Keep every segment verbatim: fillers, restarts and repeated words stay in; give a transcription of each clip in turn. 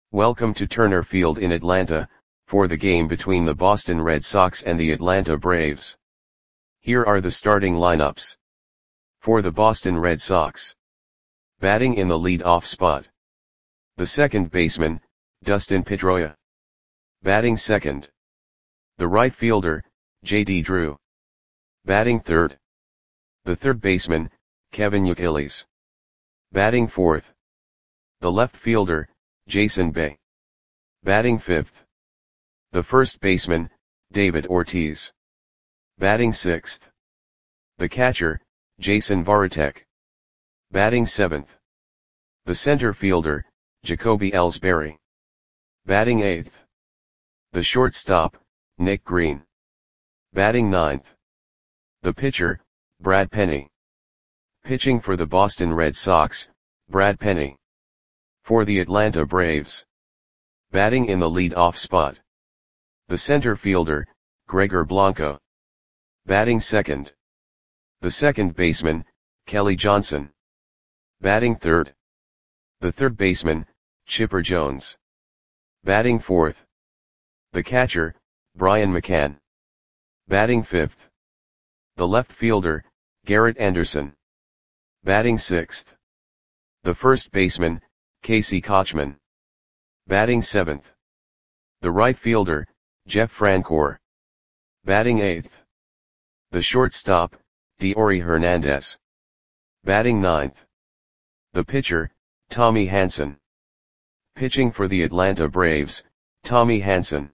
Welcome to Turner Field in Atlanta, for the game between the Boston Red Sox and the Atlanta Braves. Here are the starting lineups. For the Boston Red Sox. Batting in the lead-off spot. The second baseman, Dustin Pedroia. Batting second. The right fielder, J D Drew. Batting third. The third baseman, Kevin Youkilis. Batting fourth. The left fielder, Jason Bay. Batting fifth. The first baseman, David Ortiz. Batting sixth. The catcher, Jason Varitek. Batting seventh. The center fielder, Jacoby Ellsbury. Batting eighth. The shortstop, Nick Green. Batting ninth. The pitcher, Brad Penny. Pitching for the Boston Red Sox, Brad Penny. For the Atlanta Braves. Batting in the lead-off spot. The center fielder, Gregor Blanco. Batting second. The second baseman, Kelly Johnson. Batting third. The third baseman, Chipper Jones. Batting fourth. The catcher, Brian McCann. Batting fifth. The left fielder, Garrett Anderson. Batting sixth. The first baseman, Casey Kotchman. Batting seventh. The right fielder, Jeff Francoeur. Batting eighth. The shortstop, Deory Hernandez. Batting ninth. The pitcher, Tommy Hanson. Pitching for the Atlanta Braves, Tommy Hanson.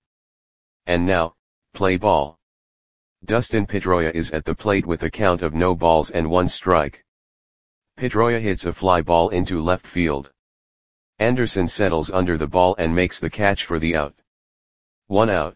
And now, play ball. Dustin Pedroia is at the plate with a count of no balls and one strike. Pedroia hits a fly ball into left field. Anderson settles under the ball and makes the catch for the out. One out.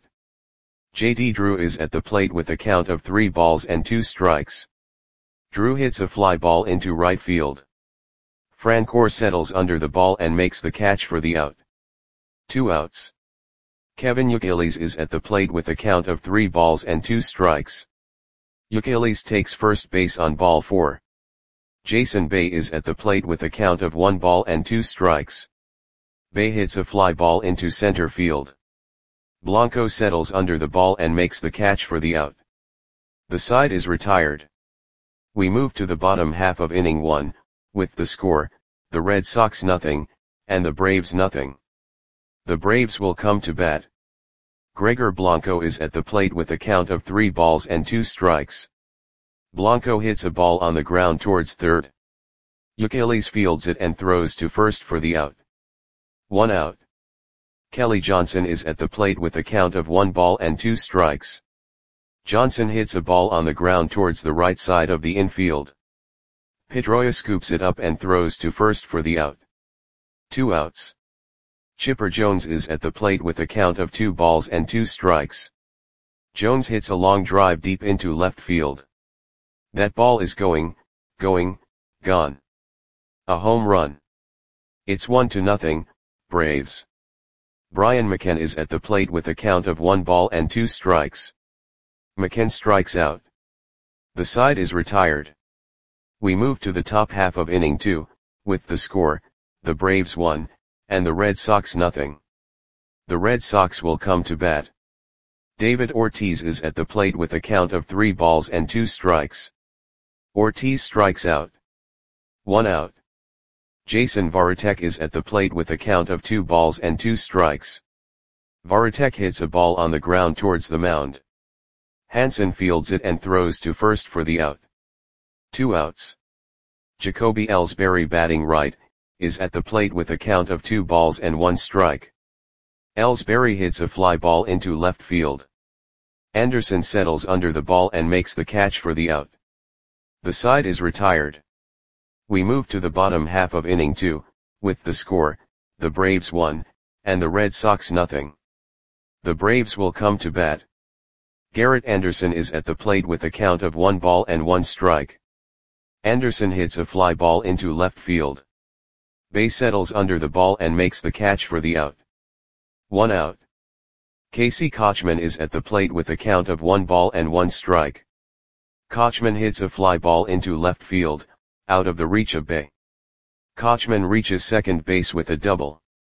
J D Drew is at the plate with a count of three balls and two strikes. Drew hits a fly ball into right field. Francoeur settles under the ball and makes the catch for the out. Two outs. Kevin Youkilis is at the plate with a count of three balls and two strikes. Youkilis takes first base on ball four. Jason Bay is at the plate with a count of one ball and two strikes. Bay hits a fly ball into center field. Blanco settles under the ball and makes the catch for the out. The side is retired. We move to the bottom half of inning one, with the score, the Red Sox nothing, and the Braves nothing. The Braves will come to bat. Gregor Blanco is at the plate with a count of three balls and two strikes. Blanco hits a ball on the ground towards third. Youkilis fields it and throws to first for the out. One out. Kelly Johnson is at the plate with a count of one ball and two strikes. Johnson hits a ball on the ground towards the right side of the infield. Pedroia scoops it up and throws to first for the out. Two outs. Chipper Jones is at the plate with a count of two balls and two strikes. Jones hits a long drive deep into left field. That ball is going, going, gone. A home run. It's one to nothing, Braves. Brian McCann is at the plate with a count of one ball and two strikes. McCann strikes out. The side is retired. We move to the top half of inning two, with the score, the Braves one, and the Red Sox nothing. The Red Sox will come to bat. David Ortiz is at the plate with a count of three balls and two strikes. Ortiz strikes out. One out. Jason Varitek is at the plate with a count of two balls and two strikes. Varitek hits a ball on the ground towards the mound. Hanson fields it and throws to first for the out. Two outs. Jacoby Ellsbury, batting right, is at the plate with a count of two balls and one strike. Ellsbury hits a fly ball into left field. Anderson settles under the ball and makes the catch for the out. The side is retired. We move to the bottom half of inning two, with the score, the Braves one, and the Red Sox nothing. The Braves will come to bat. Garrett Anderson is at the plate with a count of one ball and one strike. Anderson hits a fly ball into left field. Bay settles under the ball and makes the catch for the out. One out. Casey Kotchman is at the plate with a count of one ball and one strike. Kotchman hits a fly ball into left field, out of the reach of Bay. Kotchman reaches second base with a double.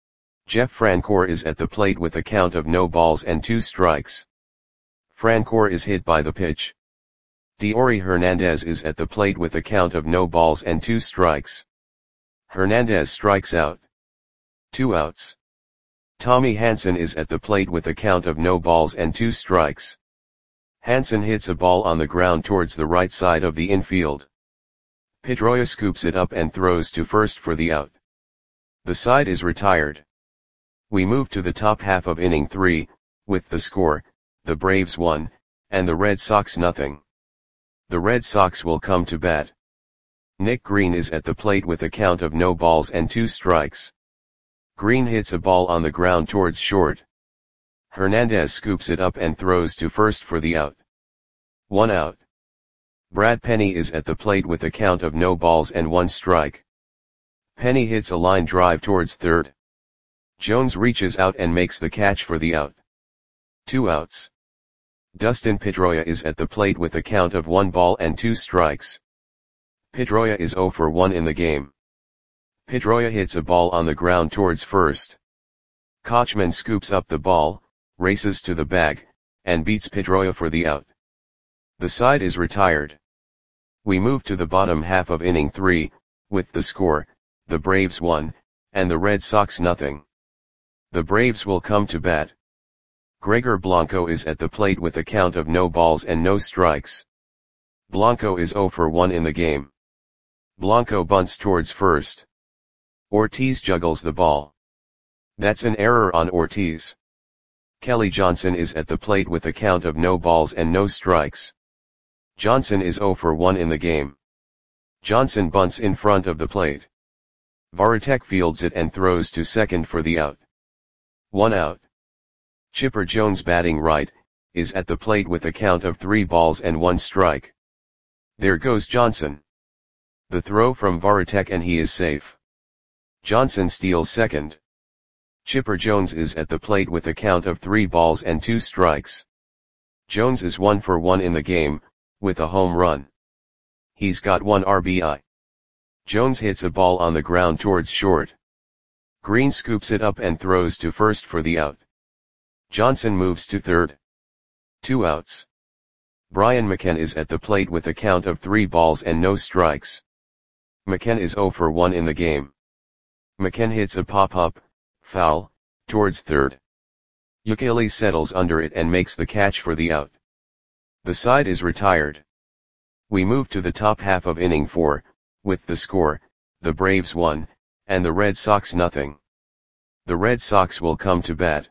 Jeff Francoeur is at the plate with a count of no balls and two strikes. Francoeur is hit by the pitch. Deory Hernandez is at the plate with a count of no balls and two strikes. Hernandez strikes out. Two outs. Tommy Hanson is at the plate with a count of no balls and two strikes. Hanson hits a ball on the ground towards the right side of the infield. Pedroia scoops it up and throws to first for the out. The side is retired. We move to the top half of inning three, with the score, the Braves one, and the Red Sox nothing. The Red Sox will come to bat. Nick Green is at the plate with a count of no balls and two strikes. Green hits a ball on the ground towards short. Hernandez scoops it up and throws to first for the out. One out. Brad Penny is at the plate with a count of no balls and one strike. Penny hits a line drive towards third. Jones reaches out and makes the catch for the out. Two outs. Dustin Pedroia is at the plate with a count of one ball and two strikes. Pedroia is zero for one in the game. Pedroia hits a ball on the ground towards first. Kochman scoops up the ball, races to the bag, and beats Pedroia for the out. The side is retired. We move to the bottom half of inning three, with the score, the Braves one, and the Red Sox nothing. The Braves will come to bat. Gregor Blanco is at the plate with a count of no balls and no strikes. Blanco is zero for one in the game. Blanco bunts towards first. Ortiz juggles the ball. That's an error on Ortiz. Kelly Johnson is at the plate with a count of no balls and no strikes. Johnson is zero for one in the game. Johnson bunts in front of the plate. Varitek fields it and throws to second for the out. One out. Chipper Jones, batting right, is at the plate with a count of three balls and one strike. There goes Johnson. The throw from Varitek and he is safe. Johnson steals second. Chipper Jones is at the plate with a count of three balls and two strikes. Jones is one for one in the game, with a home run. He's got one R B I. Jones hits a ball on the ground towards short. Green scoops it up and throws to first for the out. Johnson moves to third. Two outs. Brian McCann is at the plate with a count of three balls and no strikes. McCann is zero for one in the game. McCann hits a pop-up, foul, towards third. Ukele settles under it and makes the catch for the out. The side is retired. We move to the top half of inning four, with the score, the Braves one, and the Red Sox nothing. The Red Sox will come to bat.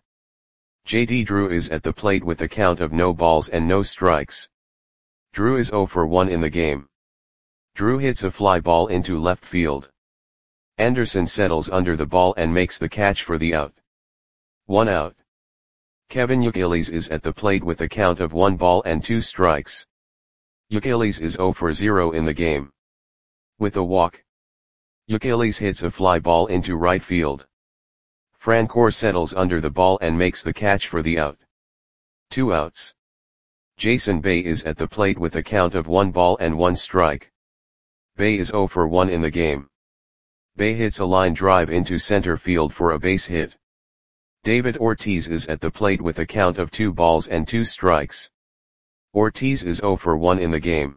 J D Drew is at the plate with a count of no balls and no strikes. Drew is zero for one in the game. Drew hits a fly ball into left field. Anderson settles under the ball and makes the catch for the out. One out. Kevin Youkilis is at the plate with a count of one ball and two strikes. Youkilis is zero for zero in the game. With a walk. Youkilis hits a fly ball into right field. Francoeur settles under the ball and makes the catch for the out. Two outs. Jason Bay is at the plate with a count of one ball and one strike. Bay is zero for one in the game. Bay hits a line drive into center field for a base hit. David Ortiz is at the plate with a count of two balls and two strikes. Ortiz is zero for one in the game.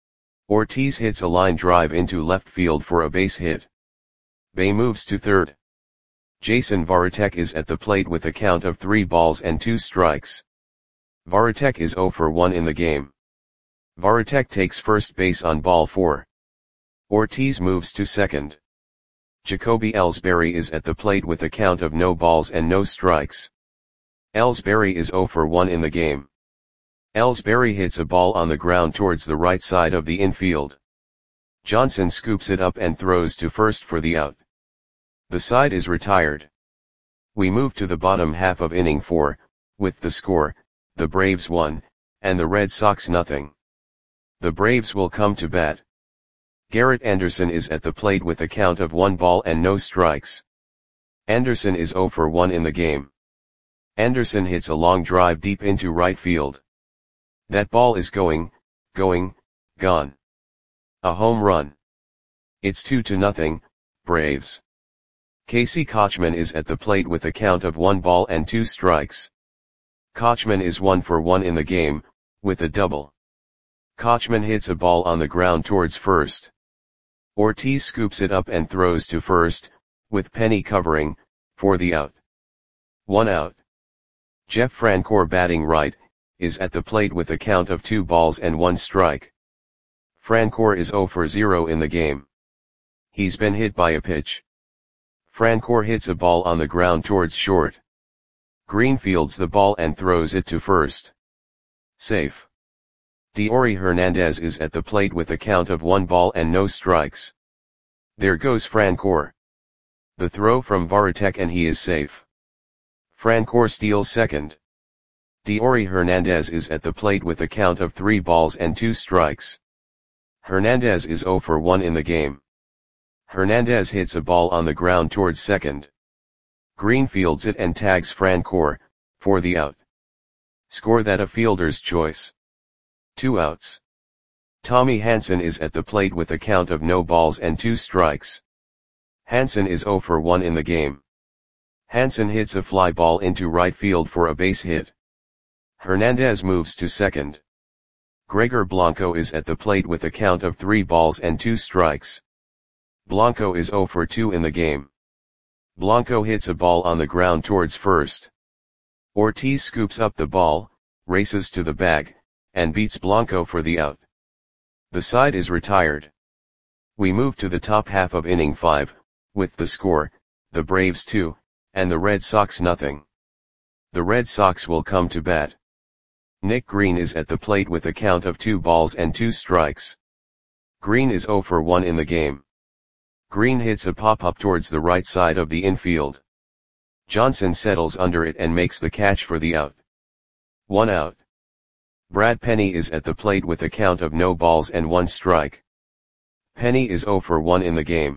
Ortiz hits a line drive into left field for a base hit. Bay moves to third. Jason Varitek is at the plate with a count of three balls and two strikes. Varitek is zero for one in the game. Varitek takes first base on ball four. Ortiz moves to second. Jacoby Ellsbury is at the plate with a count of no balls and no strikes. Ellsbury is zero for one in the game. Ellsbury hits a ball on the ground towards the right side of the infield. Johnson scoops it up and throws to first for the out. The side is retired. We move to the bottom half of inning four, with the score, the Braves one, and the Red Sox nothing. The Braves will come to bat. Garrett Anderson is at the plate with a count of one ball and no strikes. Anderson is zero for one in the game. Anderson hits a long drive deep into right field. That ball is going, going, gone. A home run. It's two to nothing, Braves. Casey Kochman is at the plate with a count of one ball and two strikes. Kochman is one for one in the game, with a double. Kochman hits a ball on the ground towards first. Ortiz scoops it up and throws to first, with Penny covering, for the out. One out. Jeff Francoeur, batting right, is at the plate with a count of two balls and one strike. Francoeur is zero for zero in the game. He's been hit by a pitch. Francoeur hits a ball on the ground towards short. Green fields the ball and throws it to first. Safe. Deory Hernandez is at the plate with a count of one ball and no strikes. There goes Francoeur. The throw from Varitek and he is safe. Francoeur steals second. Deory Hernandez is at the plate with a count of three balls and two strikes. Hernandez is zero for one in the game. Hernandez hits a ball on the ground towards second. Green fields it and tags Francoeur, for the out. Score that a fielder's choice. Two outs. Tommy Hanson is at the plate with a count of no balls and two strikes. Hanson is zero for one in the game. Hanson hits a fly ball into right field for a base hit. Hernandez moves to second. Gregor Blanco is at the plate with a count of three balls and two strikes. Blanco is zero for two in the game. Blanco hits a ball on the ground towards first. Ortiz scoops up the ball, races to the bag, and beats Blanco for the out. The side is retired. We move to the top half of inning five, with the score, the Braves two, and the Red Sox nothing. The Red Sox will come to bat. Nick Green is at the plate with a count of two balls and two strikes. Green is zero for one in the game. Green hits a pop-up towards the right side of the infield. Johnson settles under it and makes the catch for the out. One out. Brad Penny is at the plate with a count of no balls and one strike. Penny is zero for one in the game.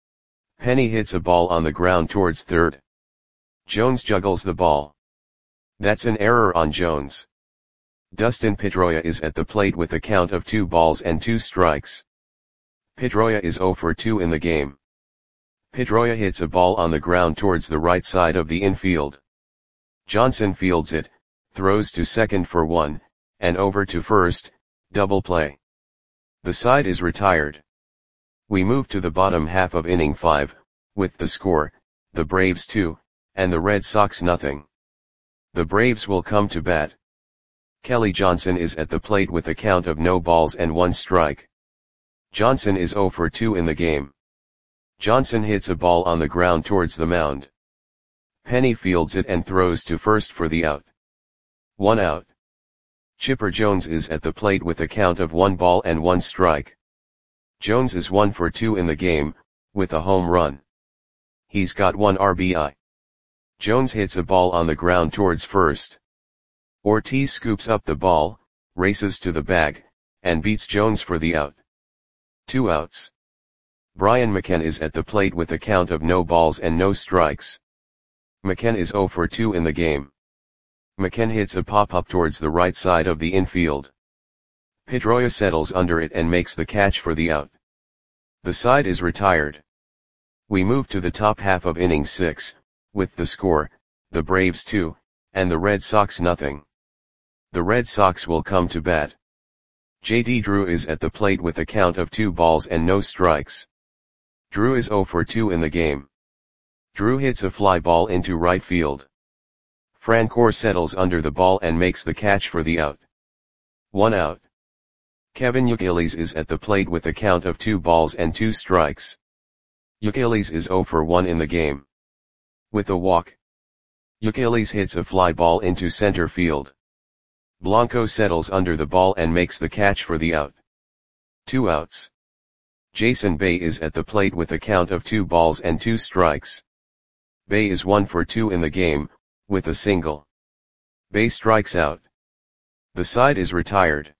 Penny hits a ball on the ground towards third. Jones juggles the ball. That's an error on Jones. Dustin Pedroia is at the plate with a count of two balls and two strikes. Pedroia is zero for two in the game. Pedroia hits a ball on the ground towards the right side of the infield. Johnson fields it, throws to second for one, and over to first, double play. The side is retired. We move to the bottom half of inning five, with the score, the Braves two, and the Red Sox nothing. The Braves will come to bat. Kelly Johnson is at the plate with a count of no balls and one strike. Johnson is zero for two in the game. Johnson hits a ball on the ground towards the mound. Penny fields it and throws to first for the out. One out. Chipper Jones is at the plate with a count of one ball and one strike. Jones is one for two in the game, with a home run. He's got one R B I. Jones hits a ball on the ground towards first. Ortiz scoops up the ball, races to the bag, and beats Jones for the out. Two outs. Brian McKenna is at the plate with a count of no balls and no strikes. McKenna is zero for two in the game. McKenna hits a pop-up towards the right side of the infield. Pedroia settles under it and makes the catch for the out. The side is retired. We move to the top half of inning six, with the score, the Braves two, and the Red Sox nothing. The Red Sox will come to bat. J D Drew is at the plate with a count of two balls and no strikes. Drew is zero for two in the game. Drew hits a fly ball into right field. Francoeur settles under the ball and makes the catch for the out. One out. Kevin Youkilis is at the plate with a count of two balls and two strikes. Youkilis is zero for one in the game. With a walk. Youkilis hits a fly ball into center field. Blanco settles under the ball and makes the catch for the out. Two outs. Jason Bay is at the plate with a count of two balls and two strikes. Bay is one for two in the game, with a single. Bay strikes out. The side is retired.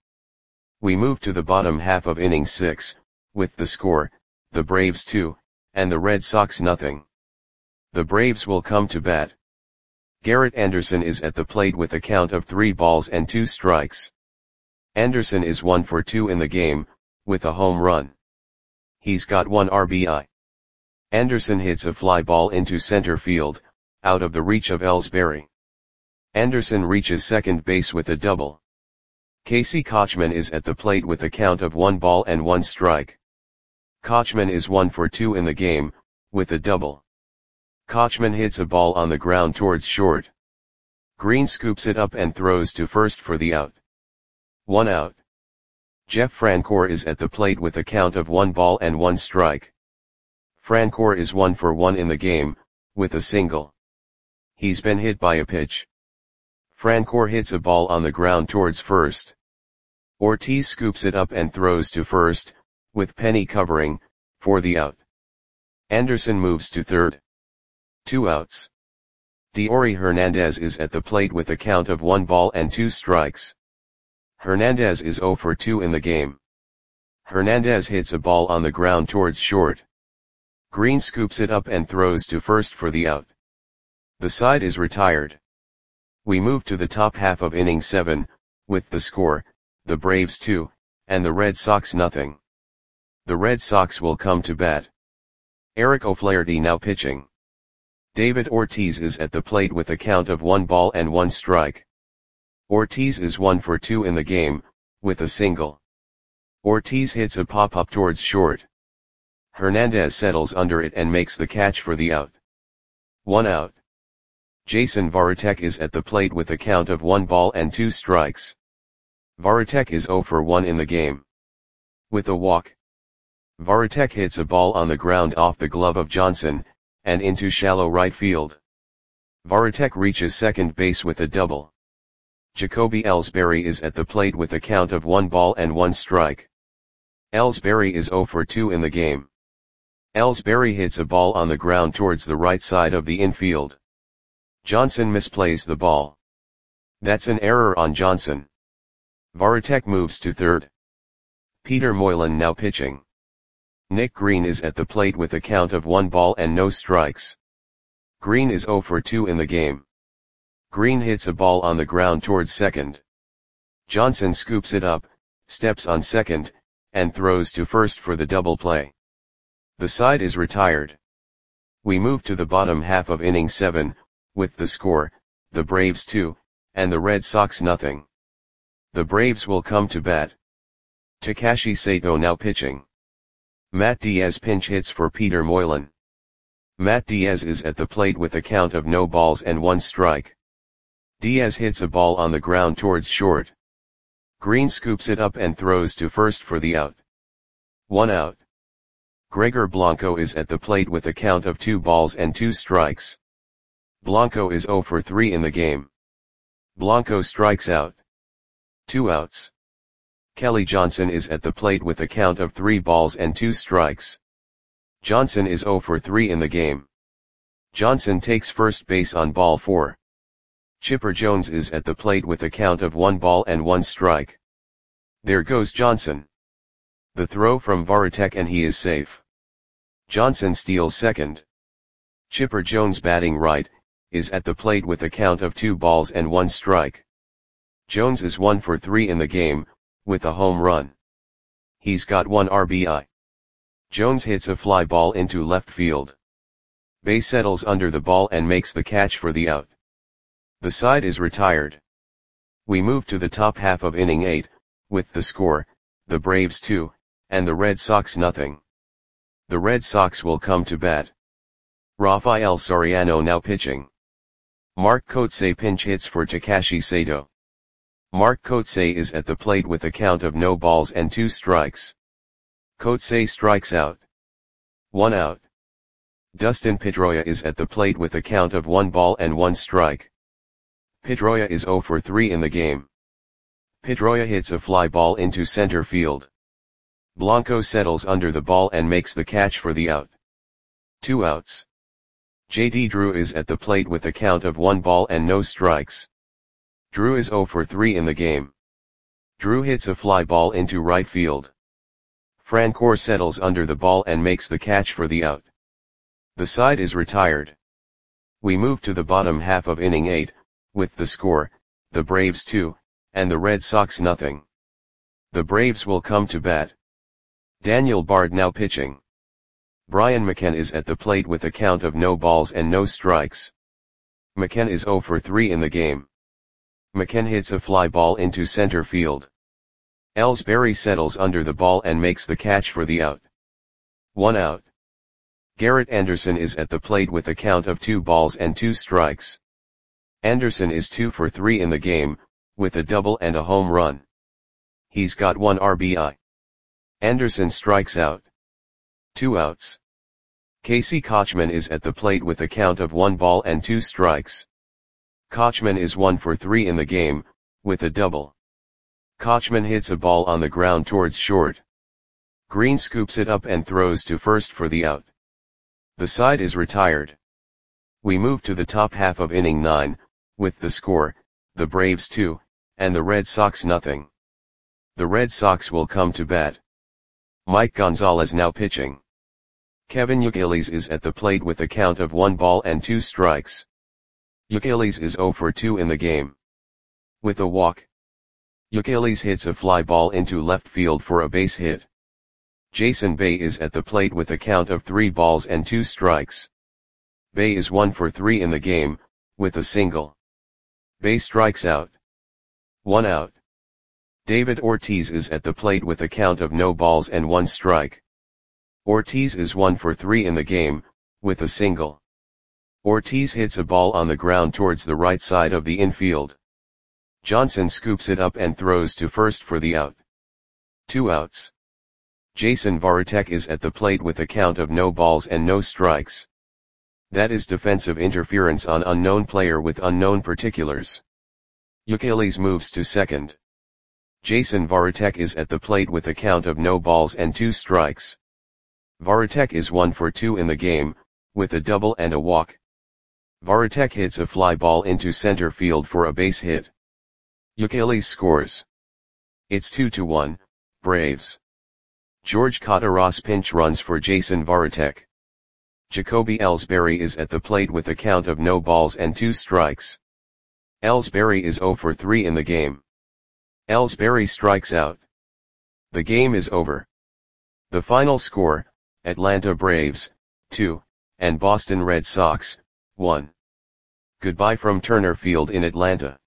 We move to the bottom half of inning six, with the score, the Braves two, and the Red Sox nothing. The Braves will come to bat. Garrett Anderson is at the plate with a count of three balls and two strikes. Anderson is one for two in the game, with a home run. He's got one R B I. Anderson hits a fly ball into center field, out of the reach of Ellsbury. Anderson reaches second base with a double. Casey Kotchman is at the plate with a count of one ball and one strike. Kotchman is one for two in the game, with a double. Kotchman hits a ball on the ground towards short. Green scoops it up and throws to first for the out. One out. Jeff Francoeur is at the plate with a count of one ball and one strike. Francoeur is one for one in the game, with a single. He's been hit by a pitch. Francoeur hits a ball on the ground towards first. Ortiz scoops it up and throws to first, with Penny covering, for the out. Anderson moves to third. Two outs. Deory Hernandez is at the plate with a count of one ball and two strikes. Hernandez is zero for two in the game. Hernandez hits a ball on the ground towards short. Green scoops it up and throws to first for the out. The side is retired. We move to the top half of inning seven, with the score, the Braves two, and the Red Sox nothing. The Red Sox will come to bat. Eric O'Flaherty now pitching. David Ortiz is at the plate with a count of one ball and one strike. Ortiz is one for two in the game, with a single. Ortiz hits a pop-up towards short. Hernandez settles under it and makes the catch for the out. One out. Jason Varitek is at the plate with a count of one ball and two strikes. Varitek is zero for one in the game. With a walk. Varitek hits a ball on the ground off the glove of Johnson, and into shallow right field. Varitek reaches second base with a double. Jacoby Ellsbury is at the plate with a count of one ball and one strike. Ellsbury is zero for two in the game. Ellsbury hits a ball on the ground towards the right side of the infield. Johnson misplays the ball. That's an error on Johnson. Varitek moves to third. Peter Moylan now pitching. Nick Green is at the plate with a count of one ball and no strikes. Green is zero for two in the game. Green hits a ball on the ground towards second. Johnson scoops it up, steps on second, and throws to first for the double play. The side is retired. We move to the bottom half of inning seven, with the score, the Braves two, and the Red Sox nothing. The Braves will come to bat. Takashi Sato now pitching. Matt Diaz pinch hits for Peter Moylan. Matt Diaz is at the plate with a count of no balls and one strike. Diaz hits a ball on the ground towards short. Green scoops it up and throws to first for the out. One out. Gregor Blanco is at the plate with a count of two balls and two strikes. Blanco is zero for three in the game. Blanco strikes out. Two outs. Kelly Johnson is at the plate with a count of three balls and two strikes. Johnson is zero for three in the game. Johnson takes first base on ball four. Chipper Jones is at the plate with a count of one ball and one strike. There goes Johnson. The throw from Varitek and he is safe. Johnson steals second. Chipper Jones batting right, is at the plate with a count of two balls and one strike. Jones is one for three in the game, with a home run. He's got one R B I. Jones hits a fly ball into left field. Bae settles under the ball and makes the catch for the out. The side is retired. We move to the top half of inning eight, with the score, the Braves two, and the Red Sox nothing. The Red Sox will come to bat. Rafael Soriano now pitching. Mark Kotsay pinch hits for Takashi Sato. Mark Kotsay is at the plate with a count of no balls and two strikes. Kotsay strikes out. One out. Dustin Pedroia is at the plate with a count of one ball and one strike. Pedroia is zero for three in the game. Pedroia hits a fly ball into center field. Blanco settles under the ball and makes the catch for the out. Two outs. J D Drew is at the plate with a count of one ball and no strikes. Drew is zero for three in the game. Drew hits a fly ball into right field. Francoeur settles under the ball and makes the catch for the out. The side is retired. We move to the bottom half of inning eight, with the score, the Braves two, and the Red Sox nothing. The Braves will come to bat. Daniel Bard now pitching. Brian McCann is at the plate with a count of no balls and no strikes. McCann is zero for three in the game. McCann hits a fly ball into center field. Ellsbury settles under the ball and makes the catch for the out. One out. Garrett Anderson is at the plate with a count of two balls and two strikes. Anderson is two for three in the game, with a double and a home run. He's got one R B I. Anderson strikes out. Two outs. Casey Kotchman is at the plate with a count of one ball and two strikes. Kotchman is one for three in the game, with a double. Kotchman hits a ball on the ground towards short. Green scoops it up and throws to first for the out. The side is retired. We move to the top half of inning nine, with the score, the Braves two, and the Red Sox nothing. The Red Sox will come to bat. Mike Gonzalez now pitching. Kevin Youkilis is at the plate with a count of one ball and two strikes. Youkilis is zero for two in the game. With a walk. Youkilis hits a fly ball into left field for a base hit. Jason Bay is at the plate with a count of three balls and two strikes. Bay is one for three in the game, with a single. Bay strikes out. One out. David Ortiz is at the plate with a count of no balls and one strike. Ortiz is one for three in the game, with a single. Ortiz hits a ball on the ground towards the right side of the infield. Johnson scoops it up and throws to first for the out. Two outs. Jason Varitek is at the plate with a count of no balls and no strikes. That is defensive interference on unknown player with unknown particulars. Youkilis moves to second. Jason Varitek is at the plate with a count of no balls and two strikes. Varitek is one for two in the game, with a double and a walk. Varitek hits a fly ball into center field for a base hit. Youkilis scores. It's two to one, Braves. George Kottaras pinch runs for Jason Varitek. Jacoby Ellsbury is at the plate with a count of no balls and two strikes. Ellsbury is zero for three in the game. Ellsbury strikes out. The game is over. The final score, Atlanta Braves, two, and Boston Red Sox, one. Goodbye from Turner Field in Atlanta.